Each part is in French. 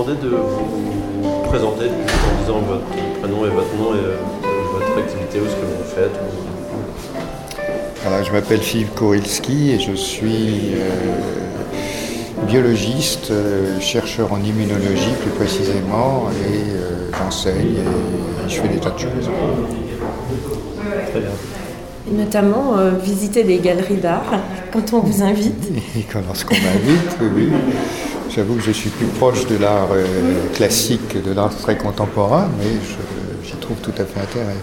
demandé de vous présenter en disant votre prénom et votre nom et votre activité ou ce que vous faites. Alors, je m'appelle Philippe Korilski et je suis biologiste, chercheur en immunologie plus précisément, et j'enseigne et je fais des tas de choses. Très bien. Et notamment visiter des galeries d'art quand on vous invite. Et lorsqu'on m'invite, oui. J'avoue que je suis plus proche de l'art classique que de l'art très contemporain, mais j'y trouve tout à fait intérêt.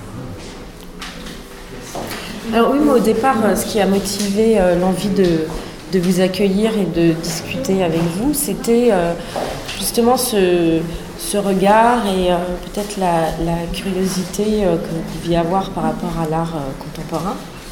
Alors oui, moi au départ, ce qui a motivé l'envie de vous accueillir et de discuter avec vous, c'était justement ce regard et peut-être la curiosité que vous pouviez avoir par rapport à l'art contemporain.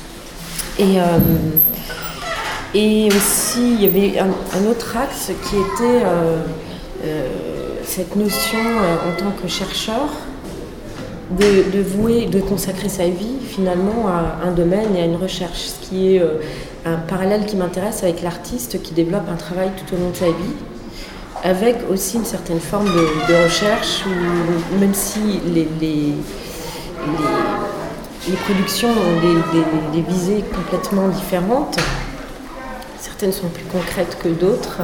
Et aussi, il y avait un autre axe qui était cette notion en tant que chercheur de vouer, de consacrer sa vie finalement à un domaine et à une recherche, ce qui est un parallèle qui m'intéresse avec l'artiste qui développe un travail tout au long de sa vie, avec aussi une certaine forme de recherche, où même si les productions ont des visées complètement différentes, certaines sont plus concrètes que d'autres,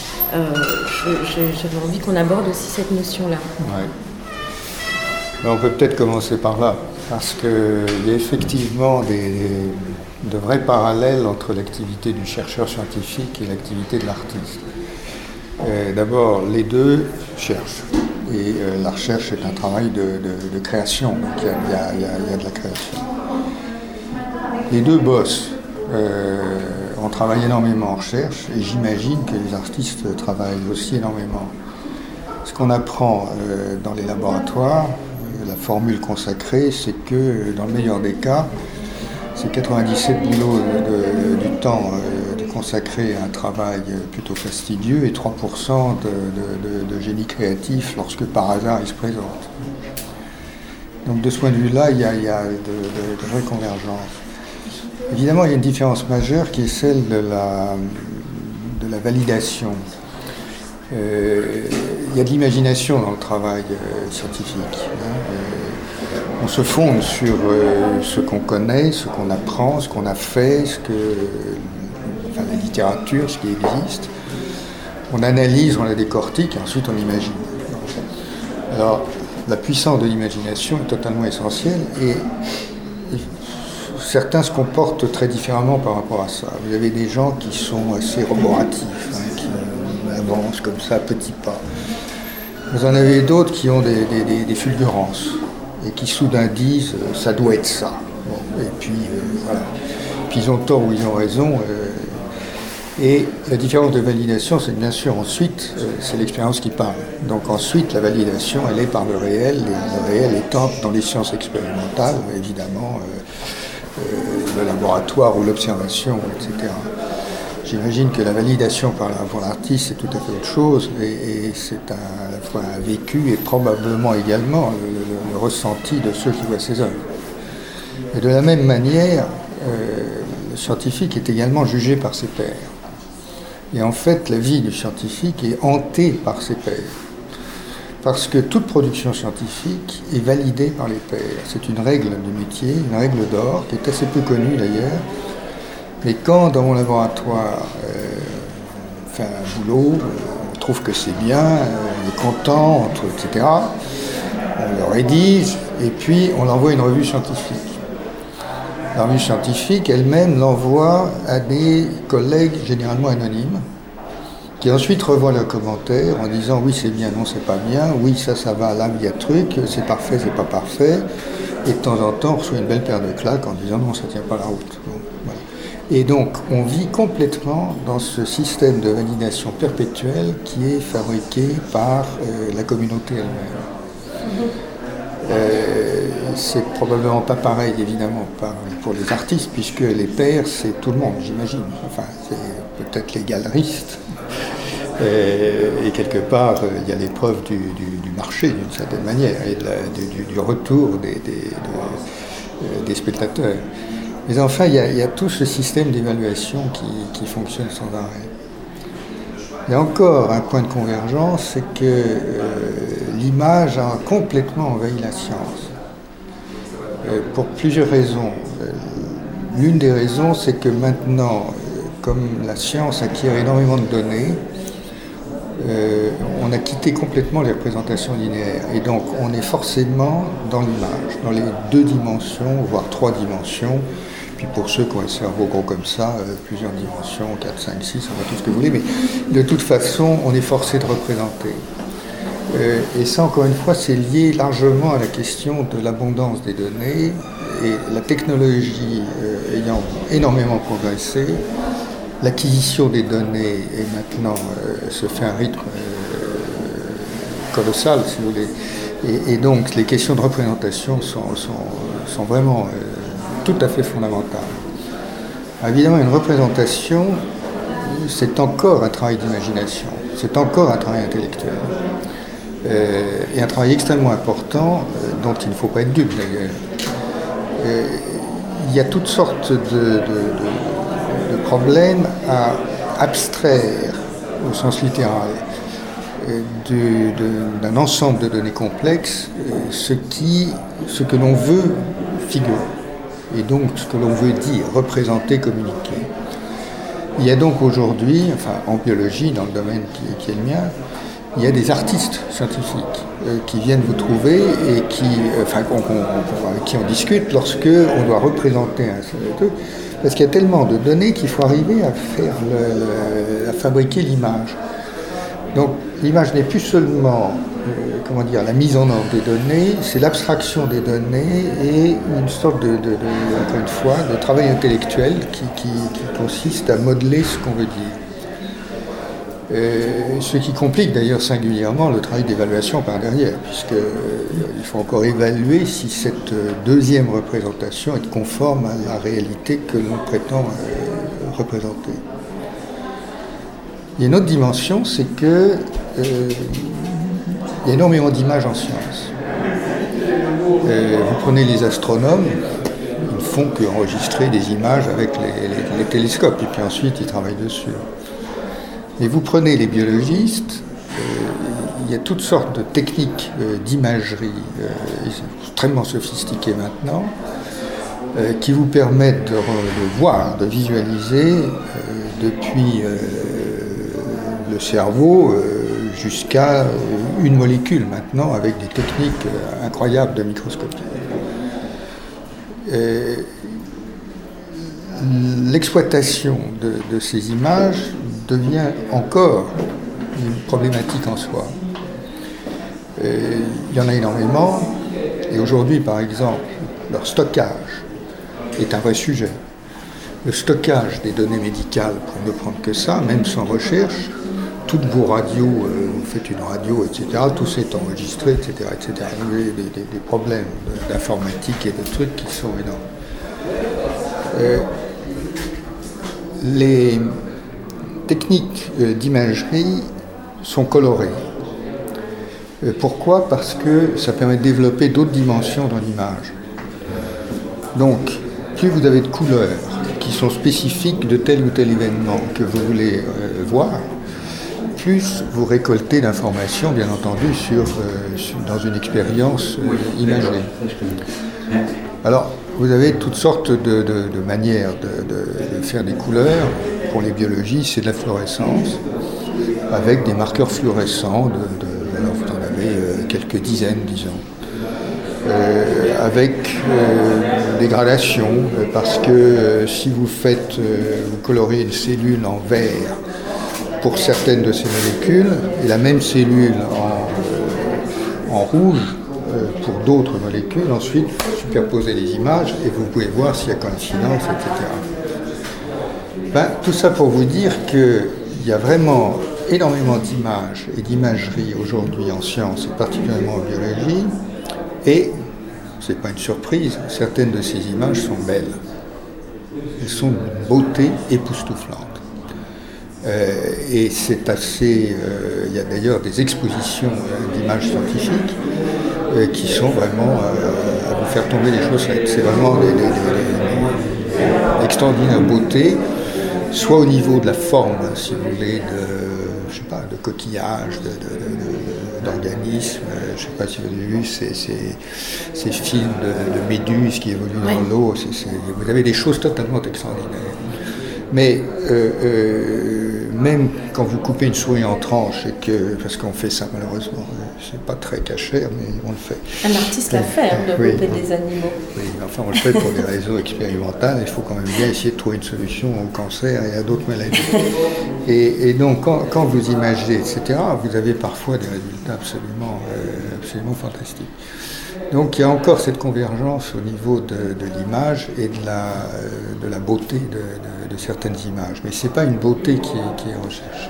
j'avais envie qu'on aborde aussi cette notion-là. Ouais. On peut peut-être commencer par là, parce qu'il y a effectivement de vrais parallèles entre l'activité du chercheur scientifique et l'activité de l'artiste. D'abord, les deux cherchent, et la recherche est un travail de création, donc il y a de la création. Les deux bossent. On travaille énormément en recherche, et j'imagine que les artistes travaillent aussi énormément. Ce qu'on apprend dans les laboratoires, la formule consacrée, c'est que dans le meilleur des cas, c'est 97 kilos du temps consacré à un travail plutôt fastidieux et 3% de génie créatif lorsque par hasard il se présente. Donc de ce point de vue-là, il y a de vraies convergences. Évidemment, il y a une différence majeure qui est celle de la validation. Il y a de l'imagination dans le travail scientifique. On se fonde sur ce qu'on connaît, ce qu'on apprend, ce qu'on a fait, la littérature, ce qui existe. On analyse, on la décortique, et ensuite on imagine. Alors, la puissance de l'imagination est totalement essentielle, et certains se comportent très différemment par rapport à ça. Vous avez des gens qui sont assez roboratifs, qui avancent comme ça, petits pas. Vous en avez d'autres qui ont des fulgurances et qui soudain disent ça doit être ça. Bon, et puis voilà. Puis ils ont tort ou ils ont raison. Et la différence de validation, c'est bien sûr ensuite, c'est l'expérience qui parle. Donc ensuite, la validation, elle est par le réel, et le réel étant dans les sciences expérimentales, évidemment, le laboratoire ou l'observation, etc. J'imagine que la validation pour l'artiste, c'est tout à fait autre chose, et c'est à la fois un vécu et probablement également le ressenti de ceux qui voient ses œuvres. Et de la même manière, le scientifique est également jugé par ses pairs. Et en fait, la vie du scientifique est hantée par ses pairs. Parce que toute production scientifique est validée par les pairs. C'est une règle de métier, une règle d'or, qui est assez peu connue d'ailleurs. Mais quand, dans mon laboratoire, on fait un boulot, on trouve que c'est bien, on est content, etc., on le rédige, et puis on l'envoie à une revue scientifique. La revue scientifique elle-même l'envoie à des collègues généralement anonymes, qui ensuite revoient leurs commentaires en disant oui c'est bien, non c'est pas bien, oui ça va, là il y a truc, c'est parfait, c'est pas parfait, et de temps en temps on reçoit une belle paire de claques en disant non ça tient pas la route. Bon, voilà. Et donc on vit complètement dans ce système de validation perpétuelle qui est fabriqué par la communauté elle-même. C'est probablement pas pareil évidemment pour les artistes, puisque les pairs c'est tout le monde, j'imagine. Enfin, c'est peut-être les galeristes. Et quelque part, il y a l'épreuve du marché d'une certaine manière, et du retour des spectateurs. Mais enfin, il y a tout ce système d'évaluation qui fonctionne sans arrêt. Il y a encore un point de convergence, c'est que l'image a complètement envahi la science. Pour plusieurs raisons. L'une des raisons, c'est que maintenant, comme la science acquiert énormément de données, on a quitté complètement les représentations linéaires. Et donc, on est forcément dans l'image, dans les 2 dimensions, voire 3 dimensions. Puis pour ceux qui ont un cerveau gros comme ça, plusieurs dimensions, 4, 5, 6, on va tout ce que vous voulez. Mais de toute façon, on est forcé de représenter. Et ça, encore une fois, c'est lié largement à la question de l'abondance des données. Et la technologie ayant énormément progressé, l'acquisition des données est maintenant se fait à un rythme colossal, si vous voulez. Et donc, les questions de représentation sont vraiment tout à fait fondamentales. Évidemment, une représentation, c'est encore un travail d'imagination, c'est encore un travail intellectuel. Et un travail extrêmement important, dont il ne faut pas être dupe d'ailleurs. Il y a toutes sortes de problèmes à abstraire, au sens littéral, d'un ensemble de données complexes, ce que l'on veut figurer, et donc ce que l'on veut dire, représenter, communiquer. Il y a donc aujourd'hui, enfin en biologie, dans le domaine qui est le mien, il y a des artistes scientifiques qui viennent vous trouver et avec qui on discute lorsque on doit représenter un truc, parce qu'il y a tellement de données qu'il faut arriver à fabriquer l'image. Donc l'image n'est plus seulement la mise en ordre des données, c'est l'abstraction des données et une sorte encore une fois, de travail intellectuel qui consiste à modeler ce qu'on veut dire. Ce qui complique d'ailleurs singulièrement le travail d'évaluation par derrière, puisqu'il faut encore évaluer si cette deuxième représentation est conforme à la réalité que l'on prétend représenter. Il y a une autre dimension, c'est que il y a énormément d'images en science. Vous prenez les astronomes, ils ne font qu'enregistrer des images avec les télescopes, et puis ensuite ils travaillent dessus. Et vous prenez les biologistes, il y a toutes sortes de techniques d'imagerie extrêmement sophistiquées maintenant, qui vous permettent de voir, de visualiser depuis le cerveau jusqu'à une molécule maintenant, avec des techniques incroyables de microscopie. L'exploitation de ces images devient encore une problématique en soi. Il y en a énormément, et aujourd'hui, par exemple, leur stockage est un vrai sujet. Le stockage des données médicales, pour ne prendre que ça, même sans recherche, toutes vos radios, vous faites une radio, etc., tout s'est enregistré, etc., etc. Des problèmes d'informatique et de trucs qui sont énormes. Les techniques d'imagerie sont colorées. Pourquoi ? Parce que ça permet de développer d'autres dimensions dans l'image. Donc, plus vous avez de couleurs qui sont spécifiques de tel ou tel événement que vous voulez voir, plus vous récoltez d'informations, bien entendu, dans une expérience imagée. Alors, vous avez toutes sortes de manières de faire des couleurs. Pour les biologistes, c'est de la fluorescence, avec des marqueurs fluorescents, alors vous en avez quelques dizaines, disons. Avec des gradations, parce que si vous colorez une cellule en vert pour certaines de ces molécules, et la même cellule en rouge pour d'autres molécules, ensuite superposez les images et vous pouvez voir s'il y a coïncidence, etc. Tout ça pour vous dire qu'il y a vraiment énormément d'images et d'imagerie aujourd'hui en sciences, et particulièrement en biologie, et, ce n'est pas une surprise, certaines de ces images sont belles. Elles sont d'une beauté époustouflante. Et c'est assez... il y a d'ailleurs des expositions d'images scientifiques qui sont vraiment à vous faire tomber les chaussettes. C'est vraiment d'extraordinaire beauté, soit au niveau de la forme, si vous voulez, je sais pas, de coquillages, d'organismes. Je ne sais pas si vous avez vu ces films de méduses qui évoluent dans l'eau. Vous avez des choses totalement extraordinaires. Mais même quand vous coupez une souris en tranches, parce qu'on fait ça malheureusement, c'est pas très cachère, mais on le fait. Un artiste l'a fait, de couper des animaux. Oui, enfin on le fait pour des raisons expérimentales. Il faut quand même bien essayer de trouver une solution au cancer et à d'autres maladies. Et donc quand vous imagez, etc., vous avez parfois des résultats absolument fantastiques. Donc il y a encore cette convergence au niveau de l'image et de la beauté de certaines images. Mais ce n'est pas une beauté qui est recherchée.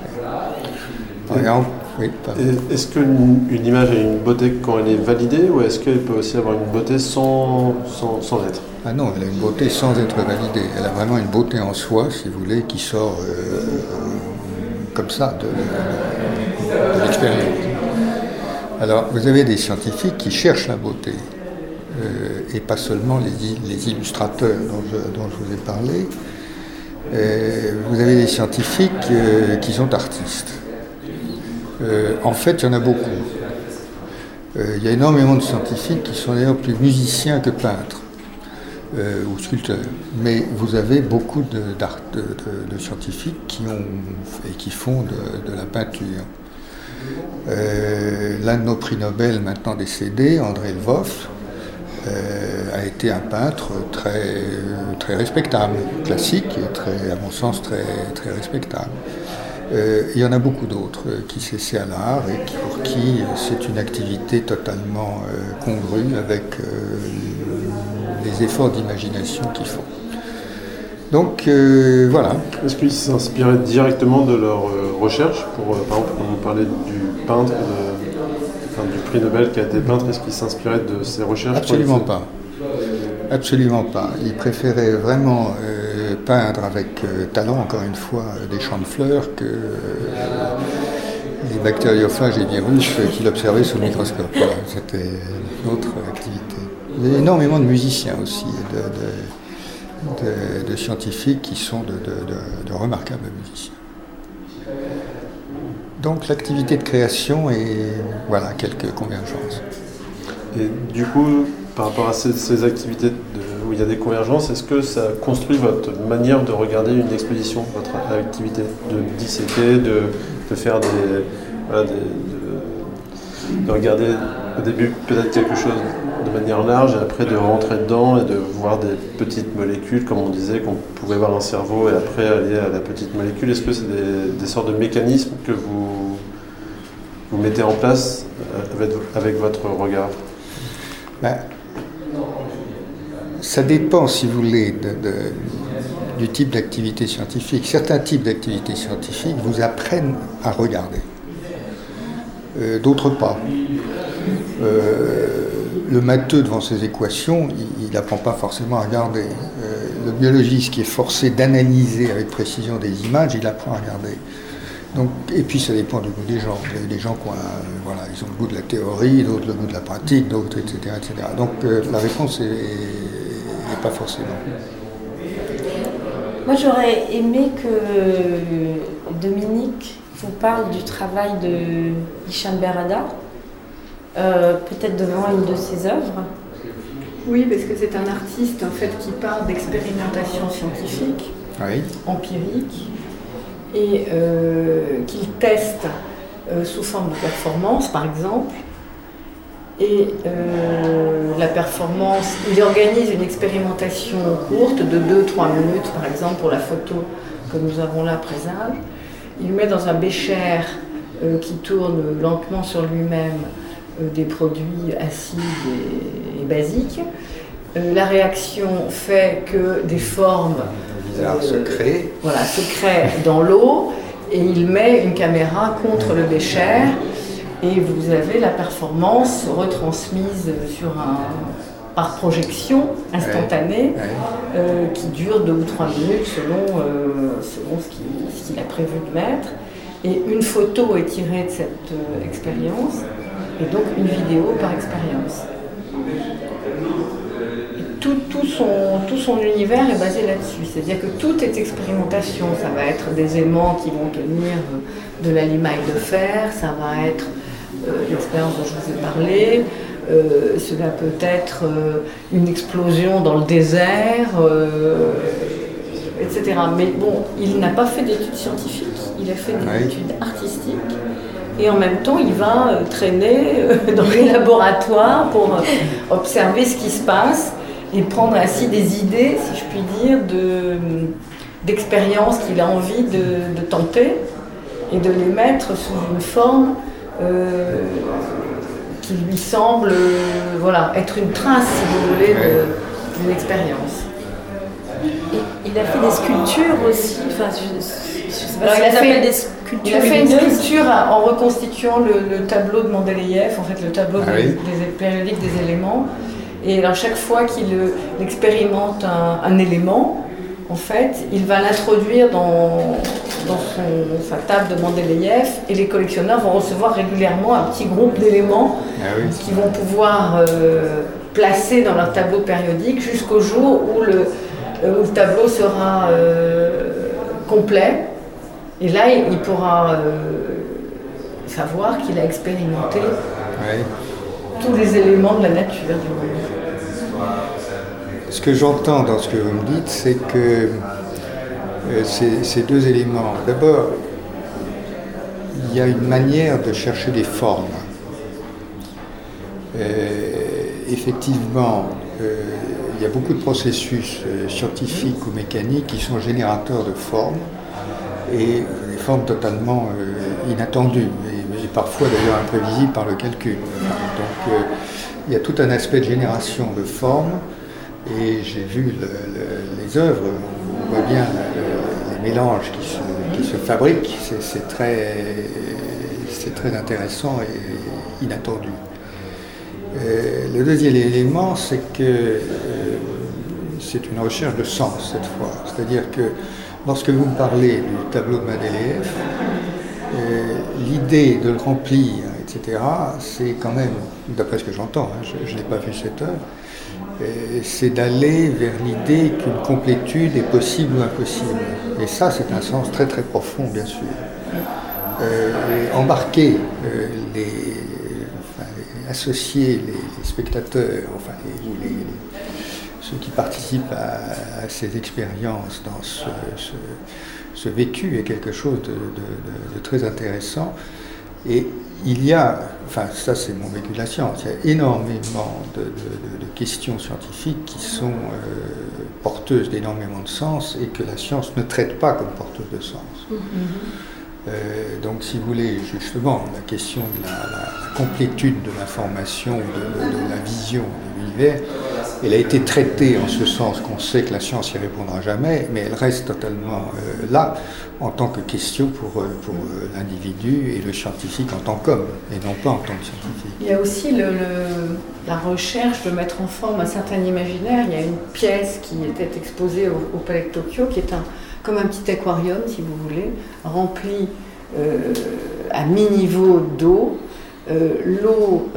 Est-ce qu'une image a une beauté quand elle est validée, ou est-ce qu'elle peut aussi avoir une beauté sans l'être? Ah non, elle a une beauté sans être validée. Elle a vraiment une beauté en soi, si vous voulez, qui sort comme ça de l'expérience. Alors, vous avez des scientifiques qui cherchent la beauté, et pas seulement les illustrateurs dont je vous ai parlé. Vous avez des scientifiques qui sont artistes. En fait, il y en a beaucoup. Il y a énormément de scientifiques qui sont d'ailleurs plus musiciens que peintres ou sculpteurs. Mais vous avez beaucoup de scientifiques qui font de la peinture. L'un de nos prix Nobel maintenant décédé, André Lvov, a été un peintre très respectable, classique et à mon sens très respectable. Il y en a beaucoup d'autres qui s'essaient à l'art et pour qui c'est une activité totalement congrue avec les efforts d'imagination qu'ils font. Donc voilà. Est-ce qu'ils s'inspiraient directement de leur recherche par exemple, on parlait du peintre, du prix Nobel qui a été peintre, est-ce qu'ils s'inspiraient de ces recherches? Absolument pas. Absolument pas. Ils préféraient vraiment peindre avec talent, encore une fois, des champs de fleurs que les bactériophages et virus qu'il observait sous le microscope. Voilà, c'était une autre activité. Il y a énormément de musiciens aussi, de scientifiques qui sont de remarquables musiciens. Donc l'activité de création voilà, quelques convergences. Et du coup, par rapport à ces activités où il y a des convergences, est-ce que ça construit votre manière de regarder une exposition, votre activité, de disséquer, de faire de regarder au début peut-être quelque chose de manière large et après de rentrer dedans et de voir des petites molécules, comme on disait, qu'on pouvait voir un cerveau et après aller à la petite molécule. Est-ce que c'est des sortes de mécanismes que vous mettez en place avec votre regard? Ça dépend, si vous voulez, du type d'activité scientifique. Certains types d'activités scientifiques vous apprennent à regarder. D'autres pas. Le matheux devant ses équations, il n'apprend pas forcément à regarder. Le biologiste qui est forcé d'analyser avec précision des images, il apprend à regarder. Donc, et puis ça dépend du goût des gens. Il y a des gens qui ont, ils ont le goût de la théorie, d'autres le goût de la pratique, d'autres, etc. Donc la réponse est pas forcément. Moi j'aurais aimé que Dominique vous parle du travail de Hicham Berrada, peut-être devant une de ses œuvres. Oui, parce que c'est un artiste en fait qui parle d'expérimentation scientifique, empirique, et qu'il teste sous forme de performance, par exemple. Et la performance, il organise une expérimentation courte de 2-3 minutes, par exemple, pour la photo que nous avons là, présage. Il met dans un bécher qui tourne lentement sur lui-même des produits acides et basiques. La réaction fait que des formes se créent dans l'eau, et il met une caméra contre le bécher. Et vous avez la performance retransmise par projection instantanée qui dure 2 ou 3 minutes selon ce qu'il a prévu de mettre. Et une photo est tirée de cette expérience et donc une vidéo par expérience. Et tout tout son univers est basé là-dessus. C'est-à-dire que tout est expérimentation. Ça va être des aimants qui vont tenir de la limaille de fer, ça va être l'expérience dont je vous ai parlé, cela peut être une explosion dans le désert, etc. Mais bon, il n'a pas fait d'études scientifiques, il a fait des études artistiques. Et en même temps, il va traîner dans les laboratoires pour observer ce qui se passe et prendre ainsi des idées, si je puis dire, d'expériences qu'il a envie de tenter et de les mettre sous une forme qui lui semble être une trace, si vous voulez, d'une expérience. Il a fait des sculptures aussi. Enfin, je sais pas il a fait une sculpture en reconstituant le tableau de Mendeleïev, en fait le tableau des périodiques des éléments. Et alors chaque fois qu'il expérimente un élément, en fait, il va l'introduire dans sa table de Mendeleïev et les collectionneurs vont recevoir régulièrement un petit groupe d'éléments qu'ils vont pouvoir placer dans leur tableau périodique jusqu'au jour où le tableau sera complet. Et là, il pourra savoir qu'il a expérimenté tous les éléments de la nature du monde. Ce que j'entends dans ce que vous me dites, c'est que ces deux éléments, d'abord, il y a une manière de chercher des formes. Effectivement, il y a beaucoup de processus scientifiques ou mécaniques qui sont générateurs de formes, et des formes totalement inattendues, et parfois d'ailleurs imprévisibles par le calcul. Donc il y a tout un aspect de génération de formes, et j'ai vu les œuvres, on voit bien les mélanges qui se fabriquent, c'est très intéressant et inattendu. Le deuxième élément, c'est que c'est une recherche de sens cette fois, c'est-à-dire que lorsque vous me parlez du tableau de Mendeleïev, l'idée de le remplir, etc., c'est quand même, d'après ce que j'entends, je n'ai pas vu cette œuvre, c'est d'aller vers l'idée qu'une complétude est possible ou impossible. Et ça, c'est un sens très très profond, bien sûr. Embarquer associer les spectateurs, ceux qui participent à ces expériences dans ce vécu est quelque chose de très intéressant. Et il y a, ça c'est mon vécu de la science, il y a énormément de questions scientifiques qui sont porteuses d'énormément de sens et que la science ne traite pas comme porteuse de sens. Donc si vous voulez, justement, la question de la complétude de l'information, de la vision de l'univers, elle a été traitée en ce sens qu'on sait que la science n'y répondra jamais, mais elle reste totalement là en tant que question pour l'individu et le scientifique en tant qu'homme, et non pas en tant que scientifique. Il y a aussi la recherche de mettre en forme un certain imaginaire. Il y a une pièce qui était exposée au Palais de Tokyo, qui est comme un petit aquarium, si vous voulez, rempli à mi-niveau d'eau. L'eau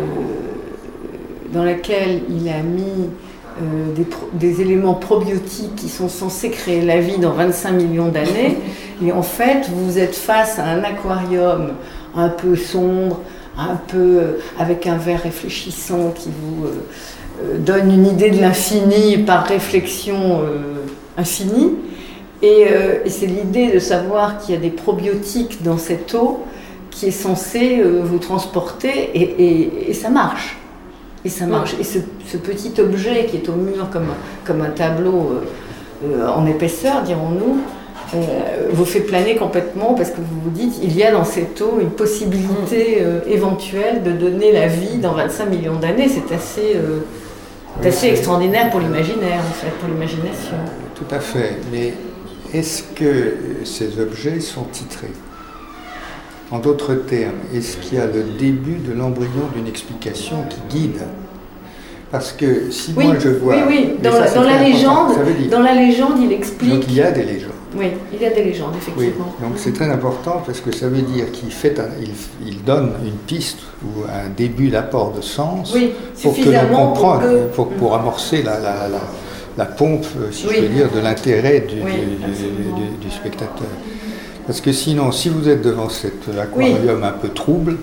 dans laquelle il a mis des éléments probiotiques qui sont censés créer la vie dans 25 millions d'années. Et en fait, vous êtes face à un aquarium un peu sombre, un peu avec un verre réfléchissant qui vous donne une idée de l'infini par réflexion infinie. Et c'est l'idée de savoir qu'il y a des probiotiques dans cette eau qui est censée vous transporter, et ça marche. Et ça marche. Et ce petit objet qui est au mur comme un tableau en épaisseur, dirons-nous, vous fait planer complètement parce que vous vous dites il y a dans cette eau une possibilité éventuelle de donner la vie dans 25 millions d'années. C'est assez extraordinaire pour l'imaginaire, en fait, pour l'imagination. Tout à fait. Mais est-ce que ces objets sont titrés ? En d'autres termes, est-ce qu'il y a le début de l'embryon d'une explication qui guide ? Parce que si moi je vois... Oui. Dans la légende, il explique... Donc il y a des légendes. Oui, il y a des légendes, effectivement. Oui, donc c'est très important parce que ça veut dire qu'il donne une piste ou un début d'apport de sens pour que l'on comprenne, pour amorcer la pompe, si je peux dire, de l'intérêt du spectateur. Parce que sinon, si vous êtes devant cet aquarium un peu trouble,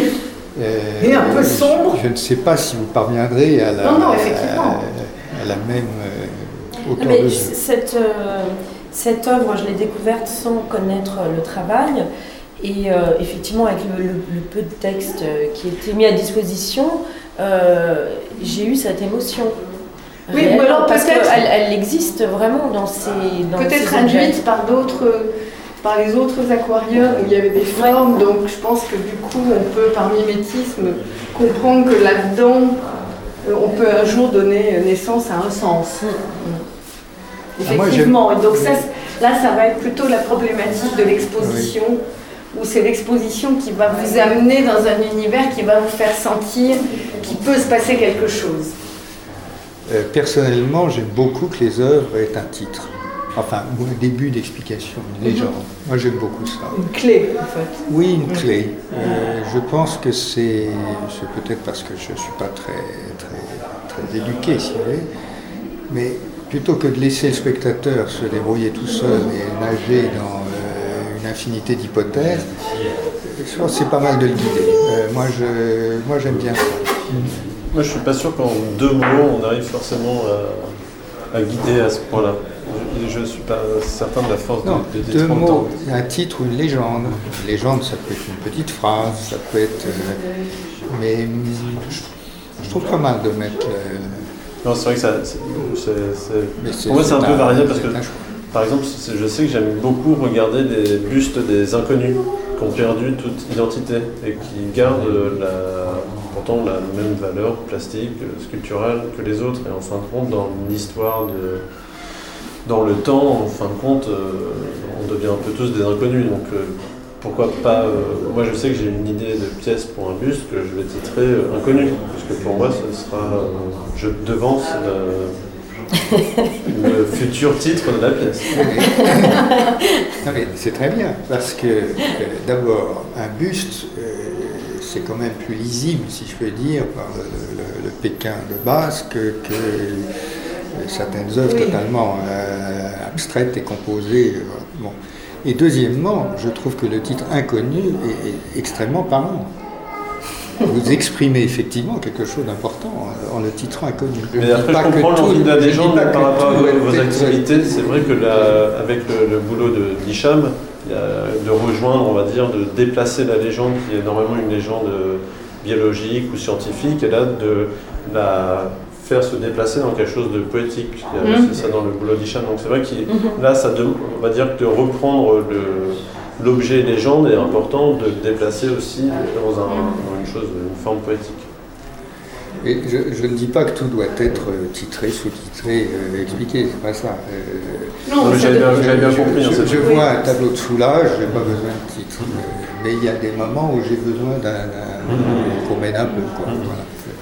et un peu sombre, je ne sais pas si vous parviendrez à la même hauteur de jeu. Cette œuvre, je l'ai découverte sans connaître le travail. Et effectivement, avec le peu de texte qui était mis à disposition, j'ai eu cette émotion. Oui, ou alors parce qu'elle existe vraiment dans ces peut-être induite par les autres aquariums où il y avait des formes, donc je pense que du coup on peut par mimétisme comprendre que là-dedans on peut un jour donner naissance à un sens. Effectivement, et donc ça va être plutôt la problématique de l'exposition, où c'est l'exposition qui va vous amener dans un univers qui va vous faire sentir qu'il peut se passer quelque chose. Personnellement, j'aime beaucoup que les œuvres aient un titre. Enfin, un début d'explication, une légende. Moi, j'aime beaucoup ça. Une clé, en fait. Oui, une clé. Je pense que c'est peut-être parce que je ne suis pas très éduqué, si vous voulez, mais plutôt que de laisser le spectateur se débrouiller tout seul et nager dans une infinité d'hypothèses, je pense que c'est pas mal de le guider. Moi, j'aime bien ça. Moi, je suis pas sûr qu'en 2 mots, on arrive forcément à guider à ce point-là. Je ne suis pas certain de la force de 2 mots, un titre ou une légende. Une légende, ça peut être une petite phrase, ça peut être... mais je trouve pas mal de mettre... Non, c'est vrai que pour moi, c'est un peu variable parce que, par exemple, je sais que j'aime beaucoup regarder des bustes des inconnus qui ont perdu toute identité et qui gardent pourtant la même valeur plastique, sculpturelle que les autres. Et en fin de compte, dans l'histoire dans le temps, en fin de compte, on devient un peu tous des inconnus. Donc pourquoi pas... moi, je sais que j'ai une idée de pièce pour un buste que je vais titrer Inconnu, puisque pour moi, ce sera... je devance le futur titre de la pièce. Non, mais c'est très bien, parce que d'abord, un buste, c'est quand même plus lisible, si je peux dire, par le Pékin de base que certaines œuvres totalement abstraites et composées. Bon. Et deuxièmement, je trouve que le titre Inconnu est extrêmement parlant. Vous exprimez effectivement quelque chose d'important en le titrant Inconnu. Mais après, je comprends l'envie de la légende par rapport à vos activités. C'est vrai que avec le boulot d'Hicham, il y a de rejoindre, on va dire, de déplacer la légende qui est normalement une légende biologique ou scientifique, et là de la faire se déplacer dans quelque chose de poétique, puisqu'il y a aussi ça dans le boulot d'Hicham. Donc c'est vrai que là, on va dire que de reprendre l'objet légende est important, de le déplacer aussi dans une forme poétique. Et je ne dis pas que tout doit être titré, sous-titré, expliqué, c'est pas ça. Non, mais j'avais bien compris. Je vois un tableau de soulage, je n'ai pas besoin de titre. Mais il y a des moments où j'ai besoin qu'on m'aide un peu. Quoi. Voilà.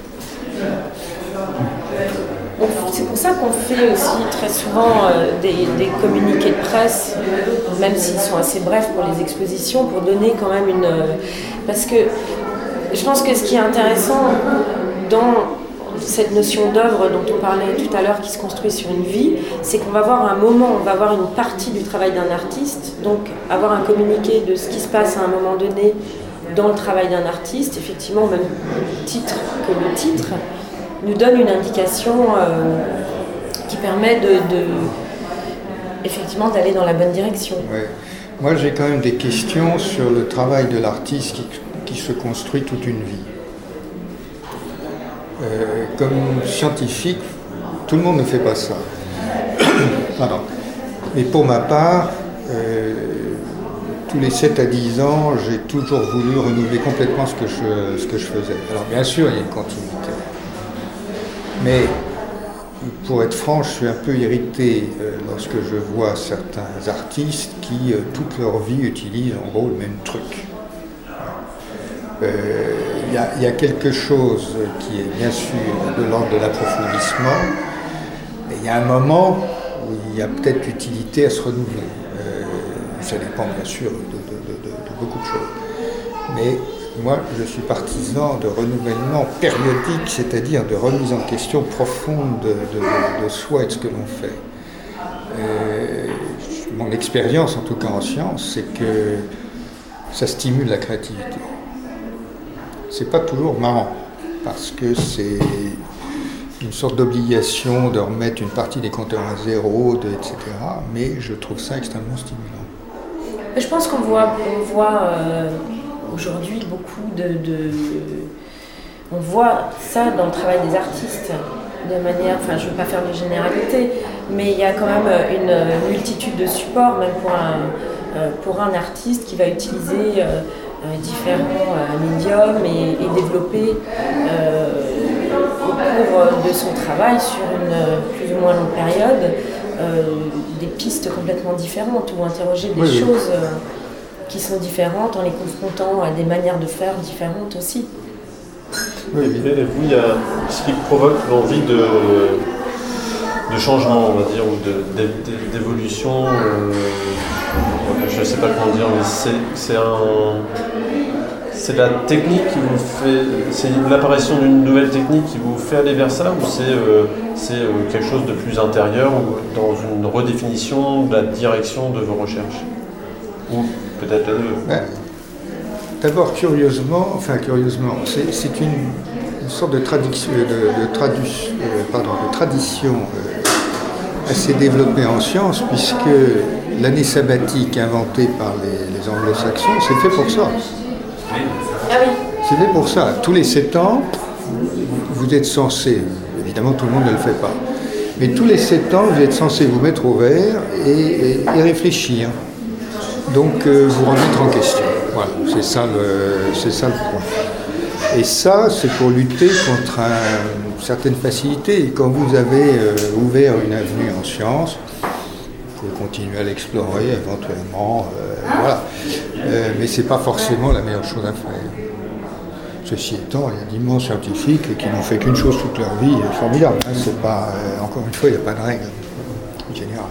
C'est pour ça qu'on fait aussi très souvent des communiqués de presse, même s'ils sont assez brefs pour les expositions, pour donner quand même parce que je pense que ce qui est intéressant dans cette notion d'œuvre dont on parlait tout à l'heure, qui se construit sur une vie, c'est qu'on va voir un moment, on va voir une partie du travail d'un artiste, donc avoir un communiqué de ce qui se passe à un moment donné dans le travail d'un artiste, effectivement, même titre que le titre, nous donne une indication qui permet effectivement d'aller dans la bonne direction. Ouais. Moi, j'ai quand même des questions sur le travail de l'artiste qui se construit toute une vie. Comme scientifique, tout le monde ne fait pas ça. Pardon. Mais pour ma part, tous les 7 à 10 ans, j'ai toujours voulu renouveler complètement ce que je faisais. Alors bien sûr, il y a une continuité. Mais pour être franc, je suis un peu irrité lorsque je vois certains artistes qui, toute leur vie, utilisent en gros le même truc. Il y a quelque chose qui est bien sûr de l'ordre de l'approfondissement, mais il y a un moment où il y a peut-être utilité à se renouveler. ça dépend bien sûr de beaucoup de choses. Mais moi, je suis partisan de renouvellement périodique, c'est-à-dire de remise en question profonde de soi et de ce que l'on fait. Mon expérience, en tout cas en science, c'est que ça stimule la créativité. C'est pas toujours marrant, parce que c'est une sorte d'obligation de remettre une partie des compteurs à zéro, etc. Mais je trouve ça extrêmement stimulant. Je pense qu'on voit aujourd'hui beaucoup on voit ça dans le travail des artistes de manière, enfin je ne veux pas faire de généralité, mais il y a quand même une multitude de supports, même pour un artiste qui va utiliser différents médiums et développer au cours de son travail sur une plus ou moins longue période des pistes complètement différentes ou interroger des choses qui sont différentes en les confrontant à des manières de faire différentes aussi. Oui, et vous, il y a ce qui provoque l'envie de changement, on va dire, ou d'évolution. Je ne sais pas comment dire, mais c'est la technique qui vous fait, c'est l'apparition d'une nouvelle technique qui vous fait aller vers ça, ou c'est quelque chose de plus intérieur, ou dans une redéfinition de la direction de vos recherches, ou peut-être les deux. D'abord, curieusement, c'est une sorte de tradition assez développée en science, puisque l'année sabbatique inventée par les anglo-saxons, c'est fait pour ça. Ah oui. C'est fait pour ça. Tous les 7 ans, vous êtes censé, évidemment tout le monde ne le fait pas, mais tous les 7 ans, vous êtes censé vous mettre au vert et réfléchir. Donc vous remettre en question. Voilà, c'est ça le point. Et ça, c'est pour lutter contre une certaine facilité. Et quand vous avez ouvert une avenue en sciences, vous pouvez continuer à l'explorer éventuellement. Voilà. Mais c'est pas forcément la meilleure chose à faire. Ceci étant, il y a d'immenses scientifiques qui n'ont fait qu'une chose toute leur vie, formidable. Hein, c'est pas, encore une fois, il n'y a pas de règle générale.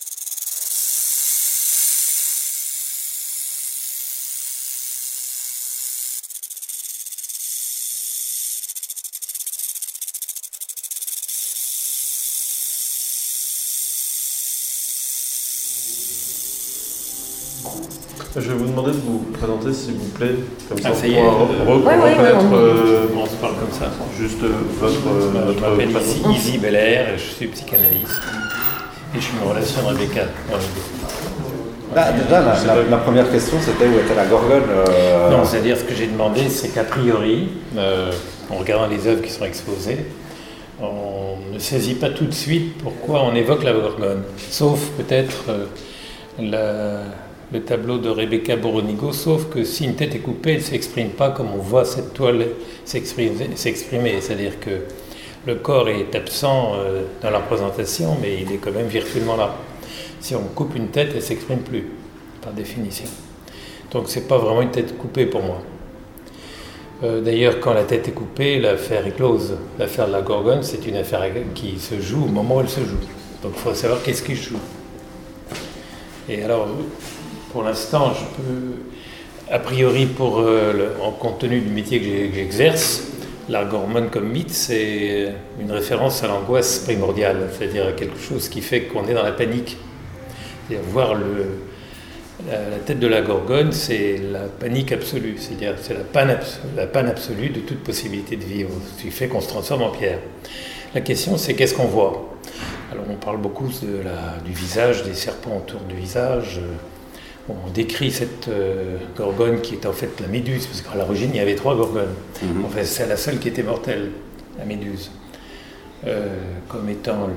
Je vais vous demander de vous présenter, s'il vous plaît, comme ça, ça y est. reconnaître on se parle comme ça. juste Je m'appelle Isi Belair, je suis psychanalyste et je suis en relation avec Rebecca. Déjà, la première question, c'était où était la Gorgone Non, c'est-à-dire ce que j'ai demandé, c'est qu'a priori, en regardant les œuvres qui sont exposées, on ne saisit pas tout de suite pourquoi on évoque la Gorgone, sauf peut-être le tableau de Rebecca Boronigo, sauf que si une tête est coupée, elle ne s'exprime pas comme on voit cette toile s'exprimer. C'est-à-dire que le corps est absent dans la représentation, mais il est quand même virtuellement là. Si on coupe une tête, elle ne s'exprime plus, par définition. Donc ce n'est pas vraiment une tête coupée pour moi. D'ailleurs, quand la tête est coupée, l'affaire est close. L'affaire de la Gorgone, c'est une affaire qui se joue au moment où elle se joue. Donc il faut savoir qu'est-ce qui se joue. Et alors, pour l'instant, je peux, a priori, en compte tenu du métier que j'exerce, la Gorgone comme mythe, c'est une référence à l'angoisse primordiale, c'est-à-dire à quelque chose qui fait qu'on est dans la panique. C'est-à-dire voir la tête de la Gorgone, c'est la panique absolue, c'est-à-dire c'est la panne absolue de toute possibilité de vivre, ce qui fait qu'on se transforme en pierre. La question, c'est qu'est-ce qu'on voit ? Alors on parle beaucoup du visage, des serpents autour du visage. On décrit cette Gorgone qui est en fait la méduse, parce qu'à l'origine il y avait 3 Gorgones. En fait, c'est la seule qui était mortelle, la méduse. Comme étant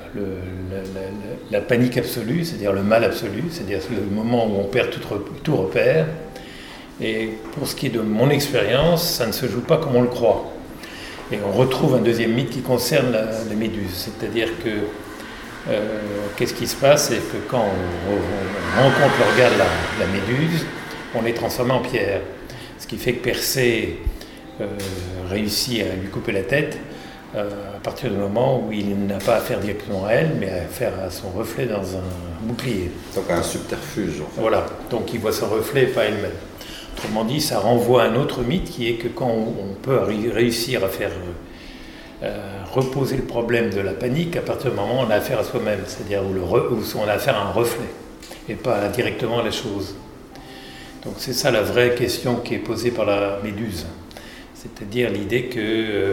la panique absolue, c'est-à-dire le mal absolu, c'est-à-dire le moment où on perd tout repère. Et pour ce qui est de mon expérience, ça ne se joue pas comme on le croit. Et on retrouve un deuxième mythe qui concerne la méduse, c'est-à-dire que qu'est-ce qui se passe, c'est que quand on rencontre le regard de la méduse, on est transformé en pierre. Ce qui fait que Persée réussit à lui couper la tête à partir du moment où il n'a pas à faire directement à elle, mais à faire à son reflet dans un bouclier. Donc un subterfuge, en fait. Voilà, donc il voit son reflet, pas elle-même. Autrement dit, ça renvoie à un autre mythe qui est que quand on peut réussir à faire reposer le problème de la panique, à partir du moment où on a affaire à soi-même, c'est-à-dire où on a affaire à un reflet, et pas directement à la chose. Donc c'est ça la vraie question qui est posée par la Méduse, c'est-à-dire l'idée que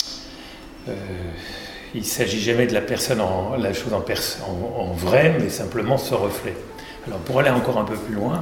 il ne s'agit jamais de la personne, la chose en vrai, mais simplement ce reflet. Alors pour aller encore un peu plus loin,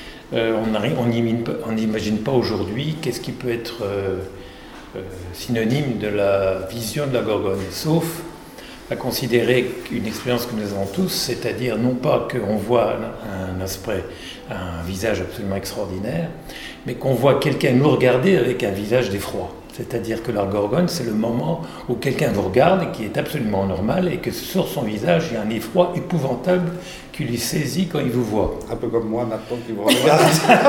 on n'imagine pas aujourd'hui qu'est-ce qui peut être synonyme de la vision de la Gorgone, sauf à considérer qu'une expérience que nous avons tous, c'est-à-dire non pas qu'on voit un visage absolument extraordinaire, mais qu'on voit quelqu'un nous regarder avec un visage d'effroi. C'est-à-dire que la Gorgone, c'est le moment où quelqu'un vous regarde et qui est absolument normal et que sur son visage, il y a un effroi épouvantable qui lui saisit quand il vous voit. Un peu comme moi maintenant qui vous regarde.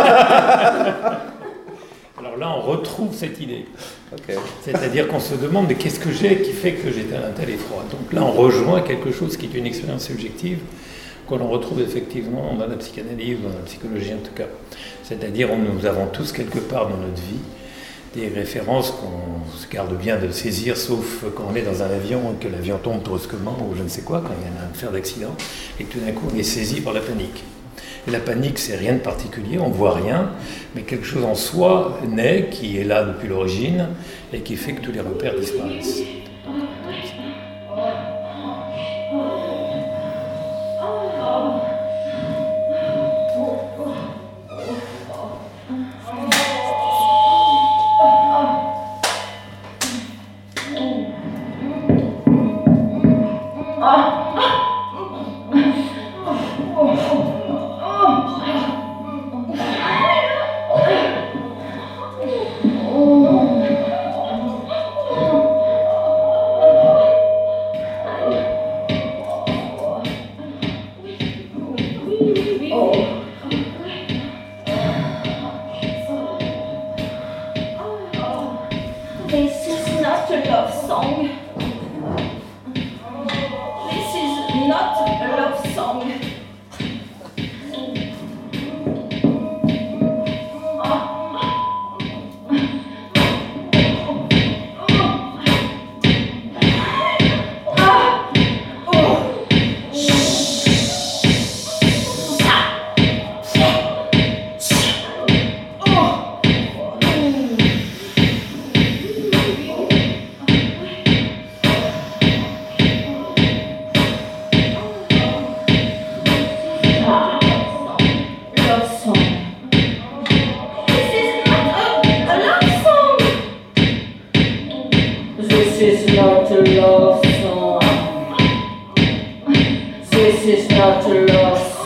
Alors là, on retrouve cette idée. Okay. C'est-à-dire qu'on se demande, mais qu'est-ce que j'ai qui fait que j'ai un tel effroi? Donc là, on rejoint quelque chose qui est une expérience subjective que l'on retrouve effectivement dans la psychanalyse, dans la psychologie en tout cas. C'est-à-dire nous avons tous quelque part dans notre vie des références qu'on se garde bien de saisir, sauf quand on est dans un avion et que l'avion tombe brusquement ou je ne sais quoi, quand il y a un affaire d'accident, et que tout d'un coup on est saisi par la panique. Et la panique, c'est rien de particulier, on ne voit rien, mais quelque chose en soi naît, qui est là depuis l'origine, et qui fait que tous les repères disparaissent. This is not a love song.